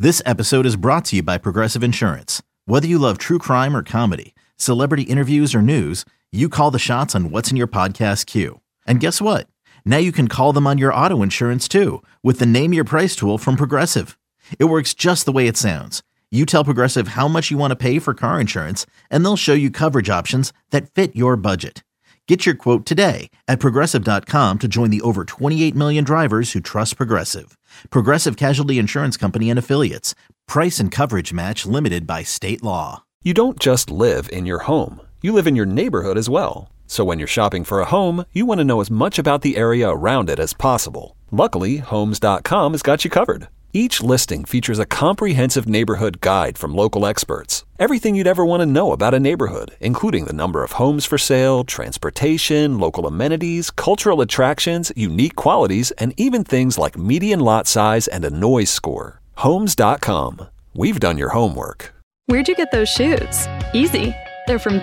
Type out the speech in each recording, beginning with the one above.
This episode is brought to you by Progressive Insurance. Whether you love true crime or comedy, celebrity interviews or news, you call the shots on what's in your podcast queue. And guess what? Now you can call them on your auto insurance too with the Name Your Price tool from Progressive. It works just the way it sounds. You tell Progressive how much you want to pay for car insurance, and they'll show you coverage options that fit your budget. Get your quote today at Progressive.com to join the over 28 million drivers who trust Progressive. Progressive Casualty Insurance Company and Affiliates. Price and coverage match limited by state law. You don't just live in your home. You live in your neighborhood as well. So when you're shopping for a home, you want to know as much about the area around it as possible. Luckily, Homes.com has got you covered. Each listing features a comprehensive neighborhood guide from local experts. Everything you'd ever want to know about a neighborhood, including the number of homes for sale, transportation, local amenities, cultural attractions, unique qualities, and even things like median lot size and a noise score. Homes.com. We've done your homework. Where'd you get those shoes? Easy. They're from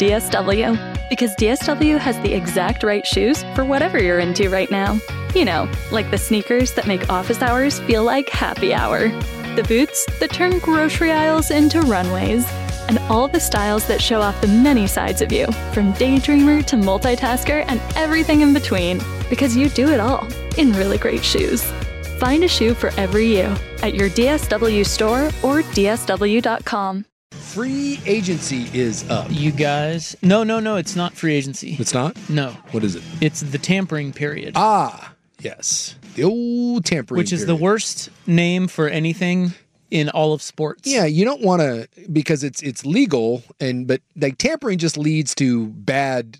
DSW. Because DSW has the exact right shoes for whatever you're into right now. You know, like the sneakers that make office hours feel like happy hour. The boots that turn grocery aisles into runways. And all the styles that show off the many sides of you, from daydreamer to multitasker and everything in between. Because you do it all in really great shoes. Find a shoe for every you at your DSW store or DSW.com. Free agency is up. You guys. No, it's not free agency. It's not? No. What is it? It's the tampering period. Ah, yes. The old tampering Which is period. the worst name for anything in all of sports. Yeah, you don't want to, because it's legal, but like tampering just leads to bad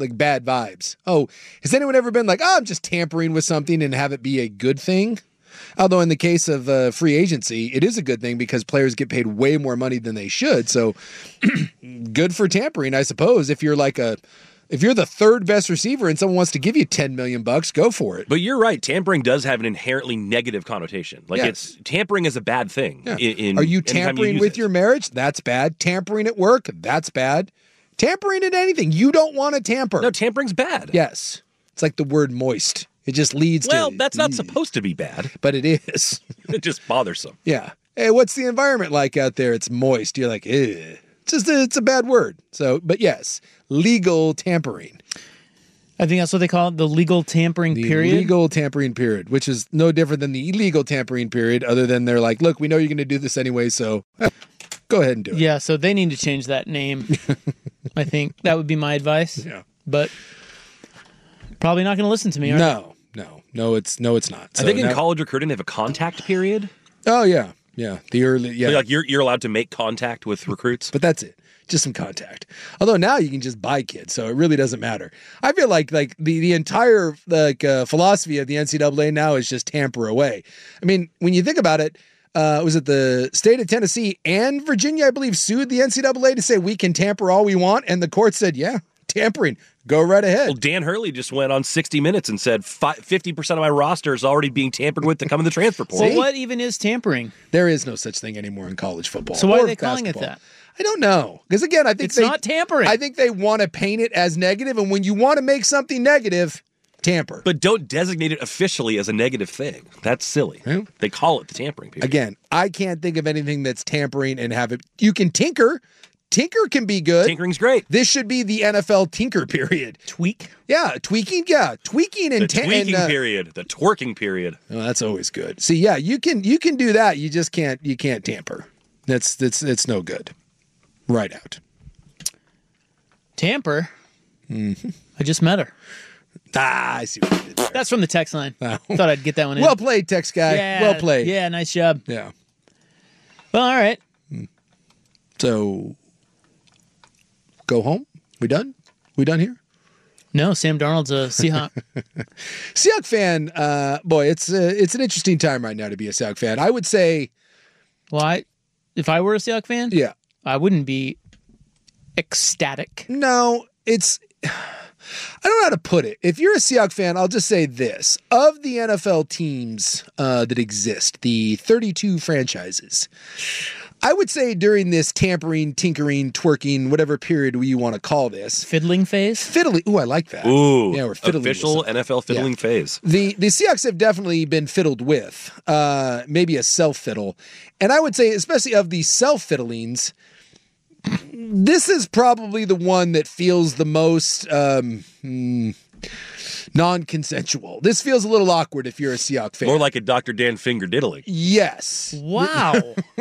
vibes. Oh, has anyone ever been like, I'm just tampering with something and have it be a good thing? Although in the case of free agency, it is a good thing because players get paid way more money than they should. So good for tampering, I suppose. If you're the third best receiver and someone wants to give you $10 million, go for it. But you're right. Tampering does have an inherently negative connotation. Tampering is a bad thing. Yeah. Are you tampering with your marriage? That's bad. Tampering at work? That's bad. Tampering at anything. You don't want to tamper. No, tampering's bad. Yes. It's like the word moist. It just leads to... Well, that's not supposed to be bad. But it is. It's just bothersome. Yeah. Hey, what's the environment like out there? It's moist. You're like, eh. It's a bad word. So, but yes, legal tampering. I think that's what they call it, the legal tampering period. Legal tampering period, which is no different than the illegal tampering period, other than they're like, look, we know you're going to do this anyway, so go ahead and do it. Yeah, so they need to change that name. I think that would be my advice. Yeah. But probably not going to listen to me, are they? No, it's not. So I think in college recruiting they have a contact period. Oh yeah. Yeah. The early, yeah. So, like you're allowed to make contact with recruits. But that's it. Just some contact. Although now you can just buy kids, so it really doesn't matter. I feel like the entire philosophy of the NCAA now is just tamper away. I mean, when you think about it, was it the state of Tennessee and Virginia, I believe, sued the NCAA to say we can tamper all we want, and the court said, yeah, tampering. Go right ahead. Well, Dan Hurley just went on 60 Minutes and said 50% of my roster is already being tampered with to come in the transfer portal. Well, what even is tampering? There is no such thing anymore in college football. So why are they calling it that? I don't know. Because again, I think it's not tampering. I think they want to paint it as negative, and when you want to make something negative, tamper. But don't designate it officially as a negative thing. That's silly. Yeah. They call it the tampering period. Again, I can't think of anything that's tampering and have it. You can tinker. Tinker can be good. Tinkering's great. This should be the NFL tinker period. Tweak? Yeah, tweaking. Yeah, tweaking and the tweaking period. The twerking period. Oh, that's always good. See, yeah, you can do that. You just can't. You can't tamper. That's no good. Right out. Tamper. Mm-hmm. I just met her. I see what you did there. That's from the text line. Oh. Thought I'd get that one in. Well played, text guy. Yeah, well played. Yeah, nice job. Yeah. Well, all right. So, go home? We done? We done here? No, Sam Darnold's a Seahawk. Seahawk fan, boy, it's an interesting time right now to be a Seahawk fan. I would say... Well, if I were a Seahawk fan, yeah, I wouldn't be ecstatic. No, it's... I don't know how to put it. If you're a Seahawks fan, I'll just say this. Of the NFL teams that exist, the 32 franchises, I would say during this tampering, tinkering, twerking, whatever period you want to call this. Fiddling phase? Fiddling. Ooh, I like that. Ooh, yeah, we're fiddling official NFL fiddling phase. The Seahawks have definitely been fiddled with, maybe a self-fiddle. And I would say, especially of these self-fiddlings, this is probably the one that feels the most non-consensual. This feels a little awkward if you're a Seahawks fan. More like a Dr. Dan finger diddling. Yes. Wow.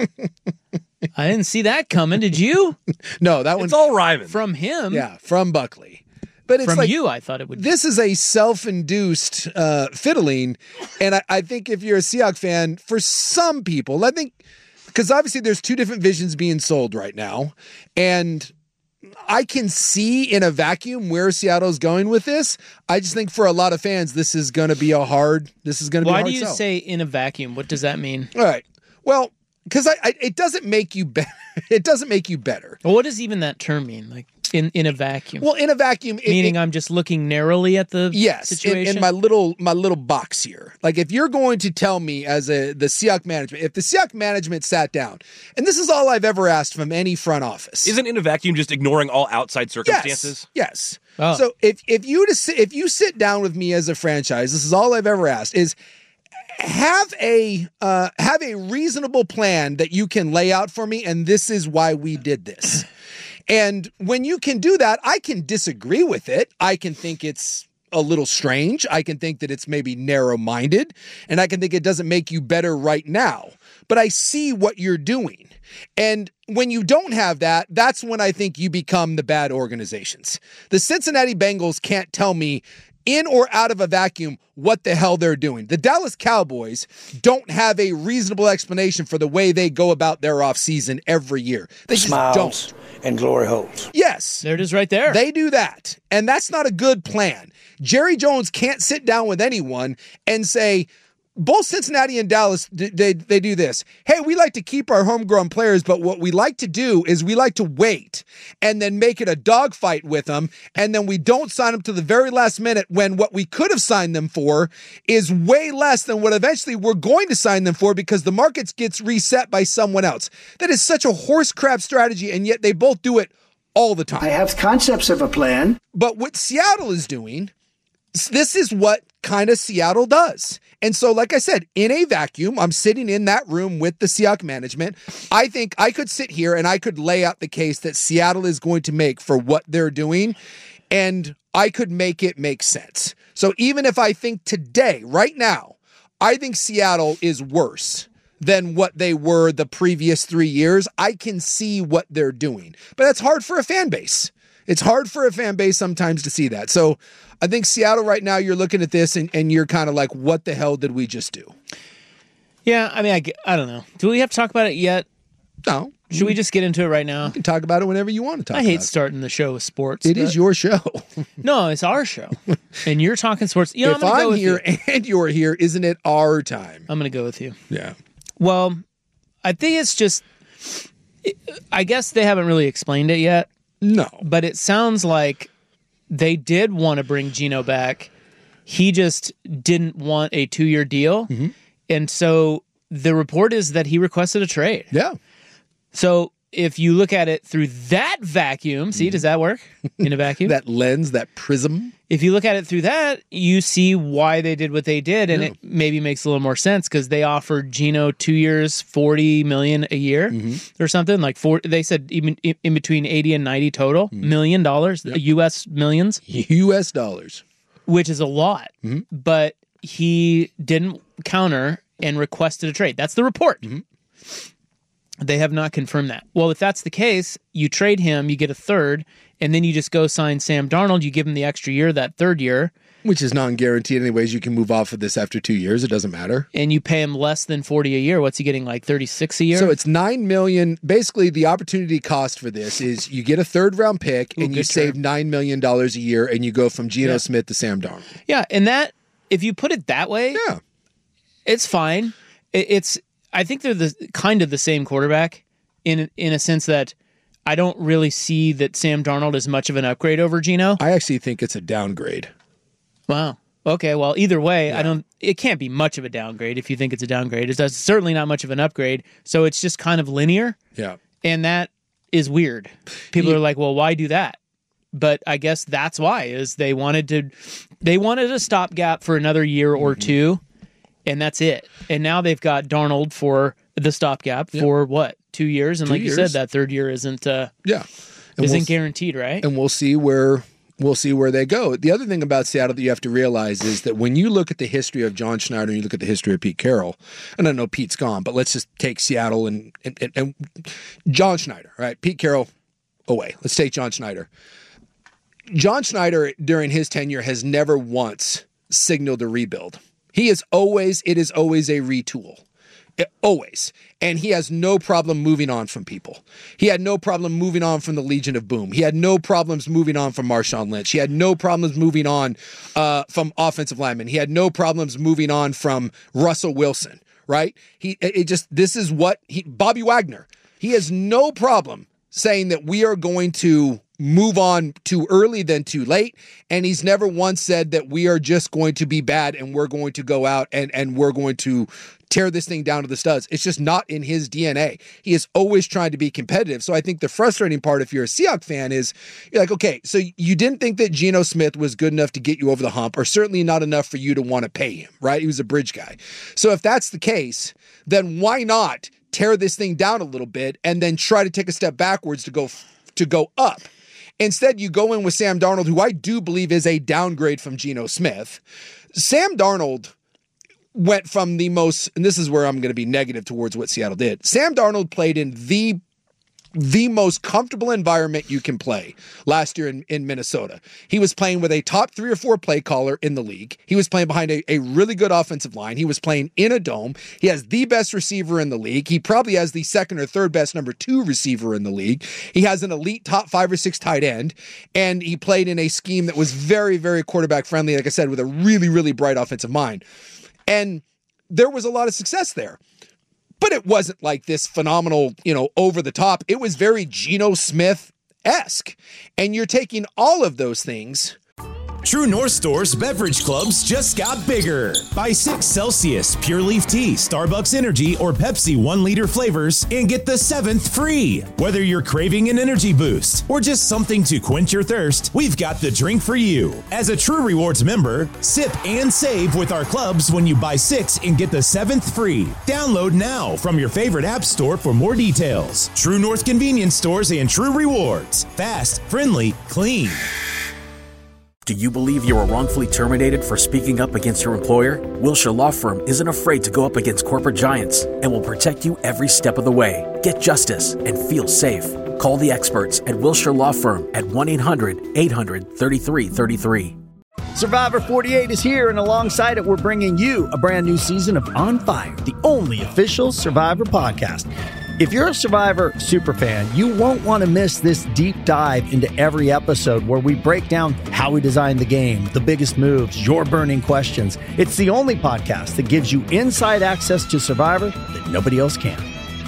I didn't see that coming. Did you? No, that one's It's all rhyming. From him? Yeah, from Buckley. But it's From like, you, I thought it would be. this is a self-induced fiddling, and I think if you're a Seahawks fan, for some people, I think, because obviously there's two different visions being sold right now, and I can see in a vacuum where Seattle's going with this. I just think for a lot of fans, this is going to be a hard sell. Why do you say in a vacuum? What does that mean? All right. Well, because it doesn't make you better. It doesn't make you better. Well, what does even that term mean? Like in a vacuum? Well, in a vacuum, meaning I'm just looking narrowly at the situation. In my little box here. Like if you're going to tell me as the Seahawks management, if the Seahawks management sat down, and this is all I've ever asked from any front office, Isn't in a vacuum just ignoring all outside circumstances? Yes. Oh. So if you sit down with me as a franchise, this is all I've ever asked is have a reasonable plan that you can lay out for me, and this is why we did this. And when you can do that, I can disagree with it. I can think it's a little strange. I can think that it's maybe narrow-minded, and I can think it doesn't make you better right now. But I see what you're doing. And when you don't have that, that's when I think you become the bad organizations. The Cincinnati Bengals can't tell me in or out of a vacuum what the hell they're doing. The Dallas Cowboys don't have a reasonable explanation for the way they go about their offseason every year. They just don't. And glory holes. Yes. There it is right there. They do that. And that's not a good plan. Jerry Jones can't sit down with anyone and say, both Cincinnati and Dallas, they do this. Hey, we like to keep our homegrown players, but what we like to do is we like to wait and then make it a dogfight with them, and then we don't sign them to the very last minute when what we could have signed them for is way less than what eventually we're going to sign them for because the market gets reset by someone else. That is such a horse crap strategy, and yet they both do it all the time. I have concepts of a plan. But what Seattle is doing, this is what kind of Seattle does. And so, like I said, in a vacuum, I'm sitting in that room with the Seahawks management. I think I could sit here and I could lay out the case that Seattle is going to make for what they're doing, and I could make it make sense. So even if I think today, right now, I think Seattle is worse than what they were the previous 3 years, I can see what they're doing. But that's hard for a fan base. It's hard for a fan base sometimes to see that. So I think Seattle right now, you're looking at this and you're kind of like, what the hell did we just do? Yeah, I mean, I don't know. Do we have to talk about it yet? No. Should we just get into it right now? You can talk about it whenever you want to talk about it. I hate starting the show with sports. It is your show. No, it's our show. And you're talking sports. You know, If I'm here and you're here, isn't it our time? I'm going to go with you. Yeah. Well, I think it's just, I guess they haven't really explained it yet. No. But it sounds like they did want to bring Geno back. He just didn't want a 2-year deal. Mm-hmm. And so the report is that he requested a trade. Yeah. So if you look at it through that vacuum, see, does that work in a vacuum? That lens, that prism. If you look at it through that, you see why they did what they did, and it maybe makes a little more sense because they offered Geno 2 years, $40 million a year or something like they said even in between 80 and 90 total $1 million, U.S. millions, U.S. dollars, which is a lot. But he didn't counter and requested a trade. That's the report. They have not confirmed that. Well, if that's the case, you trade him, you get a third, and then you just go sign Sam Darnold. You give him the extra year, that third year. Which is non-guaranteed anyways. You can move off of this after 2 years. It doesn't matter. And you pay him less than $40 a year. What's he getting, like $36 a year? So it's $9 million. Basically, the opportunity cost for this is you get a third-round pick and you save $9 million a year, and you go from Geno Smith to Sam Darnold. Yeah, and that, if you put it that way, it's fine. I think they're the kind of the same quarterback in a sense that I don't really see that Sam Darnold is much of an upgrade over Geno. I actually think it's a downgrade. Wow. Okay, well, either way, it can't be much of a downgrade if you think it's a downgrade. It's certainly not much of an upgrade. So it's just kind of linear. Yeah. And that is weird. People are like, well, why do that? But I guess that's why, is they wanted a stopgap for another year or two, and that's it. And now they've got Darnold for the stopgap for what, 2 years? And 2 like years. you said, that third year isn't guaranteed, right? And we'll see where they go. The other thing about Seattle that you have to realize is that when you look at the history of John Schneider and you look at the history of Pete Carroll, and I know Pete's gone, but let's just take Seattle and John Schneider, right? Pete Carroll away. Let's take John Schneider. John Schneider, during his tenure, has never once signaled a rebuild. It is always a retool. Always. And he has no problem moving on from people. He had no problem moving on from the Legion of Boom. He had no problems moving on from Marshawn Lynch. He had no problems moving on from offensive linemen. He had no problems moving on from Russell Wilson, right? Bobby Wagner, he has no problem saying that we are going to move on too early than too late. And he's never once said that we are just going to be bad and we're going to go out and we're going to tear this thing down to the studs. It's just not in his DNA. He is always trying to be competitive. So I think the frustrating part, if you're a Seahawks fan, is you're like, okay, so you didn't think that Geno Smith was good enough to get you over the hump, or certainly not enough for you to want to pay him, right? He was a bridge guy. So if that's the case, then why not tear this thing down a little bit and then try to take a step backwards to go up? Instead, you go in with Sam Darnold, who I do believe is a downgrade from Geno Smith. Sam Darnold went from the most, and this is where I'm going to be negative towards what Seattle did. Sam Darnold played in the most comfortable environment you can play last year in Minnesota. He was playing with a top 3 or 4 play caller in the league. He was playing behind a really good offensive line. He was playing in a dome. He has the best receiver in the league. He probably has the second or third best number 2 receiver in the league. He has an elite top 5 or 6 tight end, and he played in a scheme that was very, very quarterback friendly, like I said, with a really, really bright offensive mind. And there was a lot of success there. But it wasn't like this phenomenal, over the top. It was very Geno Smith-esque. And you're taking all of those things. True North Store's beverage clubs just got bigger. Buy 6 Celsius, Pure Leaf Tea, Starbucks Energy, or Pepsi 1-liter flavors and get the 7th free. Whether you're craving an energy boost or just something to quench your thirst, we've got the drink for you. As a True Rewards member, sip and save with our clubs when you buy 6 and get the 7th free. Download now from your favorite app store for more details. True North Convenience Stores and True Rewards. Fast, friendly, clean. Do you believe you were wrongfully terminated for speaking up against your employer? Wilshire Law Firm isn't afraid to go up against corporate giants and will protect you every step of the way. Get justice and feel safe. Call the experts at Wilshire Law Firm at 1-800-800-3333. Survivor 48 is here, and alongside it, we're bringing you a brand new season of On Fire, the only official Survivor podcast. If you're a Survivor superfan, you won't want to miss this deep dive into every episode where we break down how we designed the game, the biggest moves, your burning questions. It's the only podcast that gives you inside access to Survivor that nobody else can.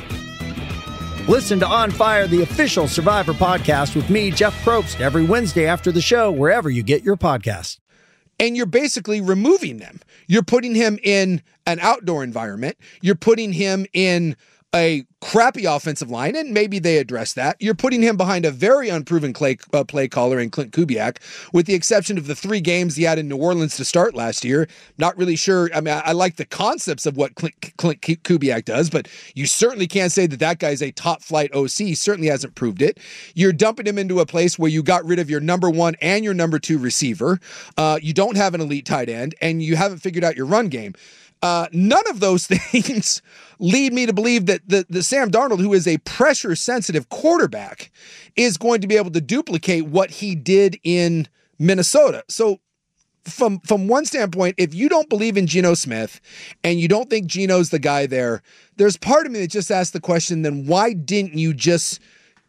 Listen to On Fire, the official Survivor podcast with me, Jeff Probst, every Wednesday after the show, wherever you get your podcasts. And you're basically removing them. You're putting him in an outdoor environment. You're putting him in a crappy offensive line, and maybe they address that. You're putting him behind a very unproven play caller in Clint Kubiak, with the exception of the 3 games he had in New Orleans to start last year. Not really sure. I mean, I like the concepts of what Clint Kubiak does, but you certainly can't say that guy's a top flight OC. He certainly hasn't proved it. You're dumping him into a place where you got rid of your number 1 and your number 2 receiver. You don't have an elite tight end, and you haven't figured out your run game. None of those things lead me to believe that the Sam Darnold, who is a pressure-sensitive quarterback, is going to be able to duplicate what he did in Minnesota. So from one standpoint, if you don't believe in Geno Smith and you don't think Geno's the guy there's part of me that just asks the question, then why didn't you just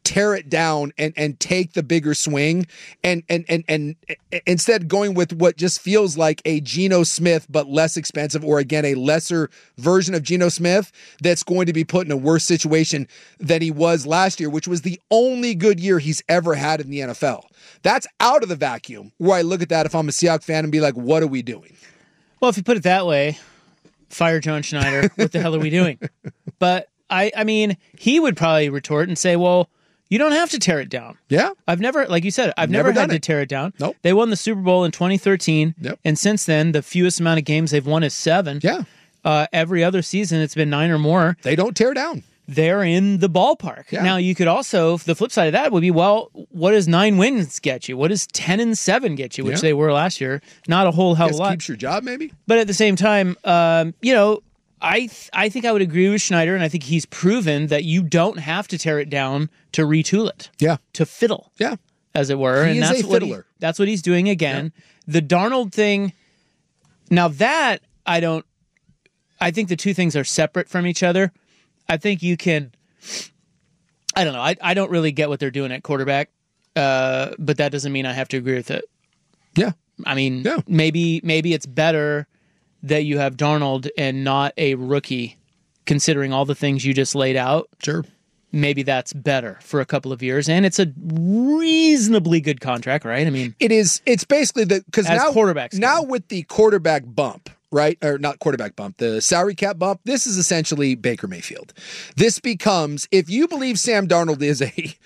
tear it down and take the bigger swing and instead going with what just feels like a Geno Smith but less expensive, or again a lesser version of Geno Smith that's going to be put in a worse situation than he was last year, which was the only good year he's ever had in the NFL. That's out of the vacuum where I look at that if I'm a Seahawks fan and be like, what are we doing? Well, if you put it that way, fire John Schneider. What the hell are we doing? But I mean, he would probably retort and say, well, you don't have to tear it down. Yeah. I've never, like you said, I've never had to tear it down. Nope. They won the Super Bowl in 2013. Yep. And since then, the fewest amount of games they've won is 7. Yeah. Every other season, it's been 9 or more. They don't tear down. They're in the ballpark. Yeah. Now, you could also, the flip side of that would be, well, what does 9 wins get you? What does 10-7 get you, which they were last year? Not a whole hell of a lot. Keeps your job, maybe? But at the same time, I think I would agree with Schneider, and I think he's proven that you don't have to tear it down to retool it. Yeah. To fiddle. Yeah. As it were. He and is that's a what fiddler. That's what he's doing again. Yeah. The Darnold thing, now that I think the two things are separate from each other. I think you can, I don't know, I don't really get what they're doing at quarterback, but that doesn't mean I have to agree with it. Yeah. I mean, maybe it's better that you have Darnold and not a rookie, considering all the things you just laid out. Sure. Maybe that's better for a couple of years, and it's a reasonably good contract, right? I mean, it's basically because now quarterbacks now with the quarterback bump, right? Or not quarterback bump, the salary cap bump. This is essentially Baker Mayfield. This becomes, if you believe Sam Darnold is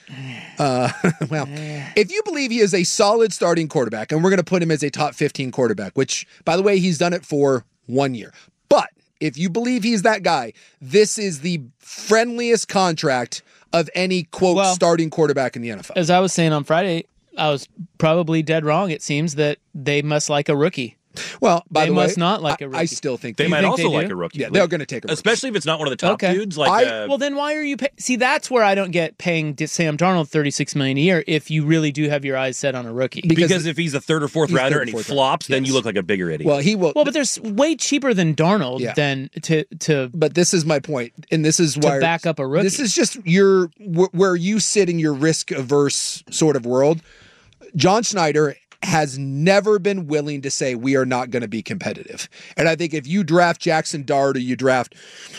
if you believe he is a solid starting quarterback, and we're going to put him as a top 15 quarterback, which, by the way, he's done it for 1 year. But if you believe he's that guy, this is the friendliest contract of any, quote, starting quarterback in the NFL. As I was saying on Friday, I was probably dead wrong. It seems that they must like a rookie. Well, by the way, they must not like a rookie. I still think they might also they like a rookie. Yeah, they're going to take a rookie. Especially if it's not one of the top dudes. Well, then why are you see, that's where I don't get paying Sam Darnold $36 million a year if you really do have your eyes set on a rookie. Because if he's a third or fourth rounder and he flops, then you look like a bigger idiot. Well, he will. Well, but there's way cheaper than Darnold than to. But this is my point, and this is why back up a rookie. This is just where you sit in your risk averse sort of world. John Schneider has never been willing to say we are not going to be competitive. And I think if you draft Jackson Dart or you draft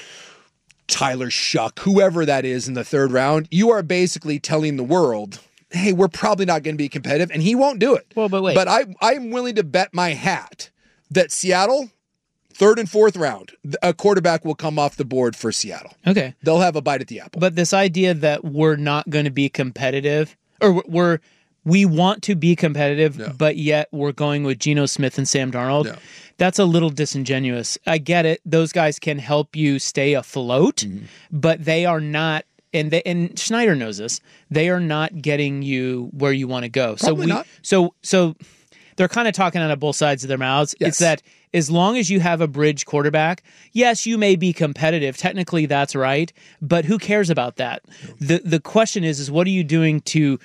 Tyler Shuck, whoever that is in the third round, you are basically telling the world, hey, we're probably not going to be competitive, and he won't do it. Well, but wait. But I'm willing to bet my hat that Seattle, third and fourth round, a quarterback will come off the board for Seattle. Okay. They'll have a bite at the apple. But this idea that we're not going to be competitive, or we want to be competitive, but yet we're going with Geno Smith and Sam Darnold. That's a little disingenuous. I get it. Those guys can help you stay afloat, but they are not, and Schneider knows this, they are not getting you where you want to go. Probably not. So they're kind of talking out of both sides of their mouths. Yes. It's that as long as you have a bridge quarterback, yes, you may be competitive. Technically, that's right, but who cares about that? The question is what are you doing to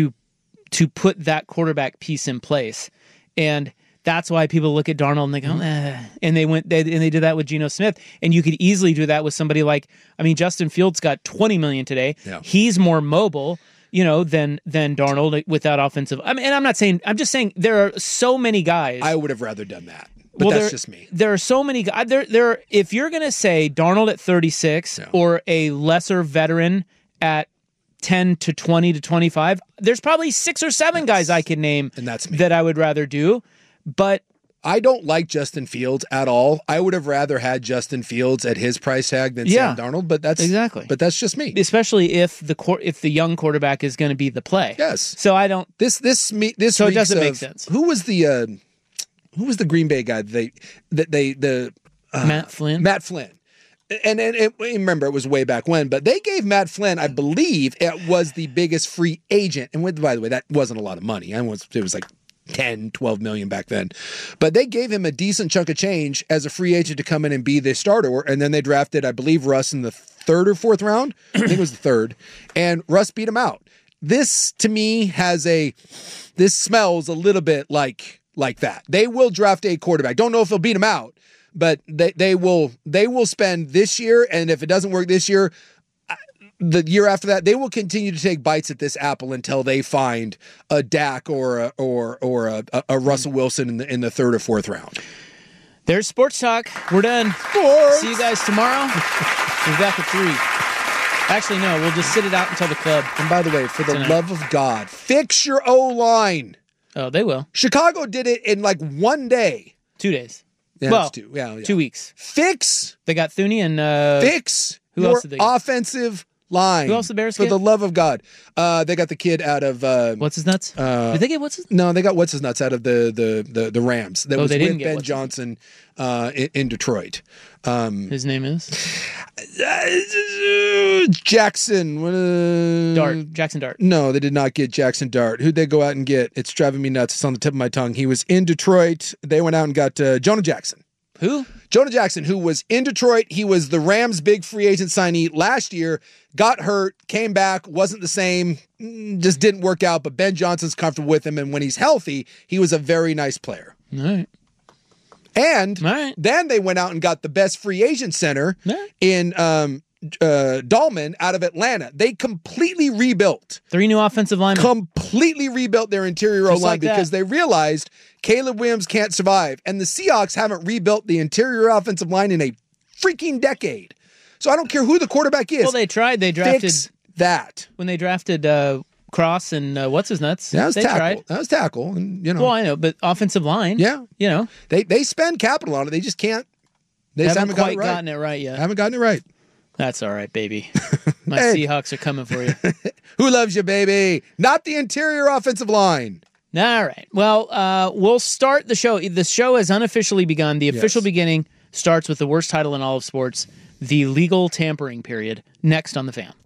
put that quarterback piece in place? And that's why people look at Darnold and they go, and they did that with Geno Smith. And you could easily do that with somebody like, Justin Fields got $20 million today. Yeah. He's more mobile, than Darnold with that offensive. And I'm just saying there are so many guys. I would have rather done that. But that's just me. There are so many guys. If you're going to say Darnold at 36 or a lesser veteran at 10 to 20 to 25, there's probably 6 or 7 guys I can name, and that's me, that I would rather do. But I don't like Justin Fields at all. I would have rather had Justin Fields at his price tag than Sam Darnold, but that's exactly. But that's just me. Especially if the young quarterback is going to be the play. Yes. So I don't. This so it doesn't make sense. Who was the Green Bay guy? Matt Flynn. Matt Flynn. And remember, it was way back when, but they gave Matt Flynn, I believe, it was the biggest free agent. And by the way, that wasn't a lot of money. It was like 10, 12 million back then. But they gave him a decent chunk of change as a free agent to come in and be the starter. And then they drafted, I believe, Russ in the third or fourth round. I think it was the third. And Russ beat him out. This, to me, this smells a little bit like that. They will draft a quarterback. Don't know if they'll beat him out, but they will spend this year, and if it doesn't work this year, the year after that, they will continue to take bites at this apple until they find a Dak or a Russell Wilson in the third or fourth round. There's sports talk. We're done. Sports. See you guys tomorrow. We're back at 3. Actually, no, we'll just sit it out until the club. And by the way, for the love of God, fix your O-line. Oh, they will. Chicago did it in like 1 day. 2 days. Yeah, well, it's 2. Yeah. 2 weeks. Fix. They got Thuney and fix who your else did they get? offensive line. Who else the Bears For get? the love of God. They got the kid out of What's his nuts? Did they get what's his? No, they got what's his nuts out of the Rams. That was they didn't with get Ben what's Johnson in Detroit. His name is Jackson Dart. Jackson Dart. No, they did not get Jackson Dart. Who'd they go out and get? It's driving me nuts. It's on the tip of my tongue. He was in Detroit. They went out and got Jonah Jackson. Who? Jonah Jackson, who was in Detroit. He was the Rams' big free agent signee last year, got hurt, came back, wasn't the same, just didn't work out, but Ben Johnson's comfortable with him, and when he's healthy, he was a very nice player. All right. And then they went out and got the best free agent center in Dahlman out of Atlanta. They completely rebuilt. 3 new offensive linemen. Completely rebuilt their interior O-line like because that. they realized Caleb Williams can't survive. And the Seahawks haven't rebuilt the interior offensive line in a freaking decade. So I don't care who the quarterback is. Well, they tried. They drafted Fix that. when they drafted Cross and what's his nuts. That was they tackle. tried. That was tackle. And, Well, I know, but offensive line. Yeah. You know. They spend capital on it. They just can't. They just haven't quite gotten it right yet. Haven't gotten it right. That's all right, baby. My Hey. Seahawks are coming for you. Who loves you, baby? Not the interior offensive line. All right. Well, we'll start the show. The show has unofficially begun. The official beginning starts with the worst title in all of sports, the legal tampering period, next on The Fan.